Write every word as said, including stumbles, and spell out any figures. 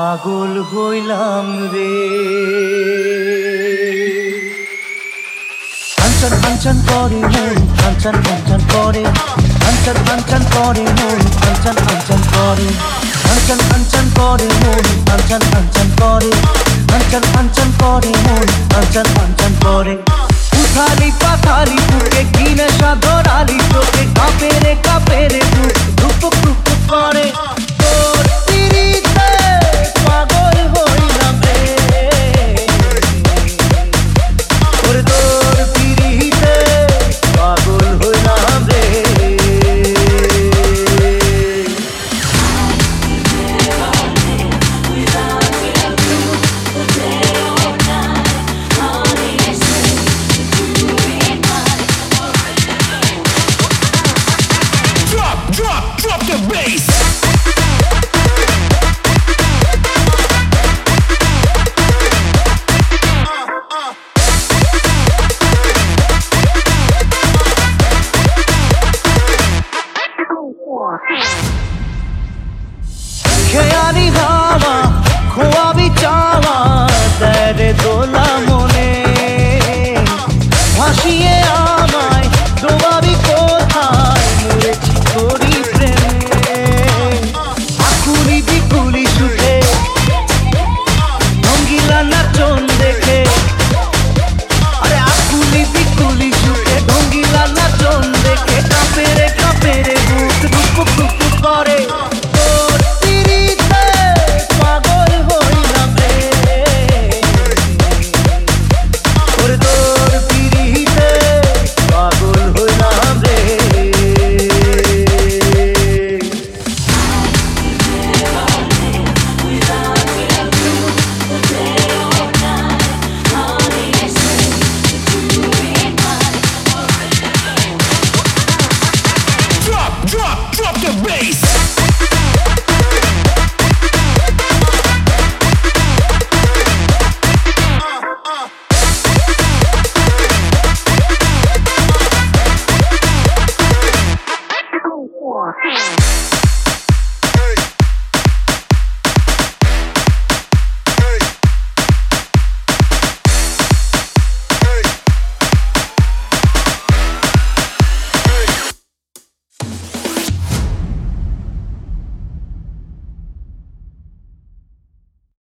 পাগল হইলাম রে। কাঞ্চন কাঞ্চন করে মন, কাঞ্চন কাঞ্চন করে, কাঞ্চন কাঞ্চন করে মন, কাঞ্চন কাঞ্চন করে, কাঞ্চন কাঞ্চন করে মন, কাঞ্চন কাঞ্চন করে, কাঞ্চন কাঞ্চন করে মন, কাঞ্চন কাঞ্চন করে। উথালি পাথালি বুকে কি নেশা ধরালি তোকে, কাঁপে রে কাঁপে রে বুক, ধুপুক ধুপুক করে।